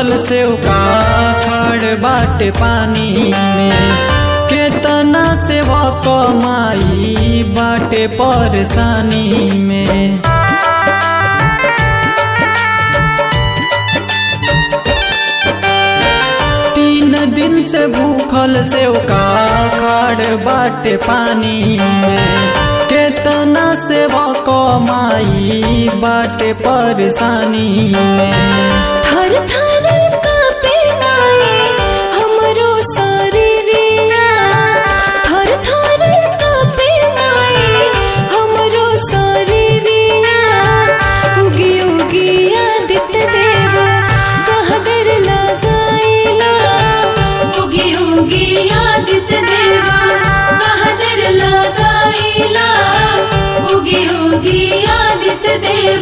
भूखल से उका खाड़ बाटे पानी में, केतना से वो कमाई बाटे परेशानी में। दिन से भूखल से उका खाड़ बाटे पानी में, केतना से वो कमाई बाटे परेशानी में। थर थर कांपे माए हमरो शरीरिया, थर थर कांपे माए हमरो शरीरिया। उगी उगी आदित्य देव कहदर लगाइला, उगी उगी आदित्य देव कहदर लगाइला, उगी उगी आदित्य देव।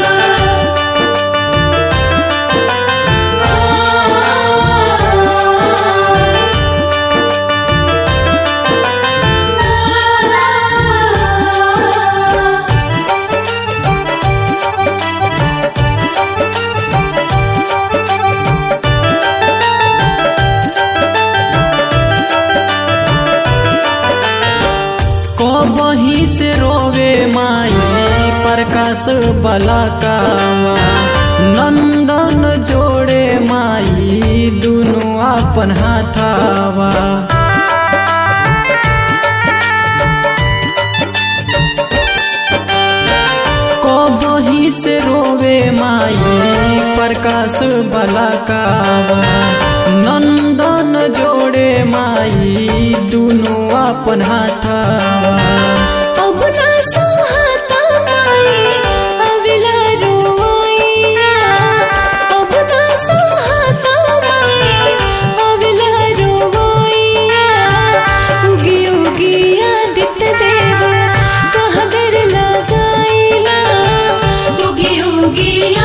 वहीं से रोवे माई प्रकाश बलकावा, नंदन जोड़े माई दुनु अपन हाथावा। वहीं से रोवे माई प्रकाश बलकावा, नंदन जोड़े माई दुनु अपन हाथावा। अब ना सहता माई अविला रोइया, अब ना सहता माई अविला रोइया। उगी उगी आदित्य देव कहदर लगाइला, उगी उगी